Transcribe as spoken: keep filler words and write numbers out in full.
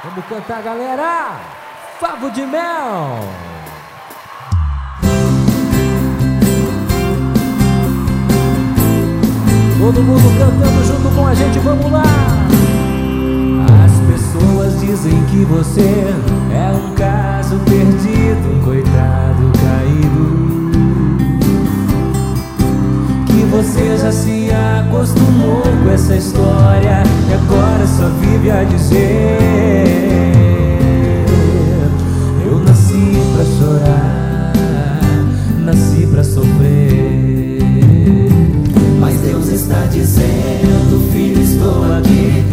Vamos cantar, galera! Favo de mel! Todo mundo cantando junto com a gente, vamos lá! As pessoas dizem que você é um caso perdido, um coitado caído, que você já se acostumou com essa história e agora só vive a dizer: eu nasci pra chorar, nasci pra sofrer. Mas Deus está dizendo: filho, estou aqui.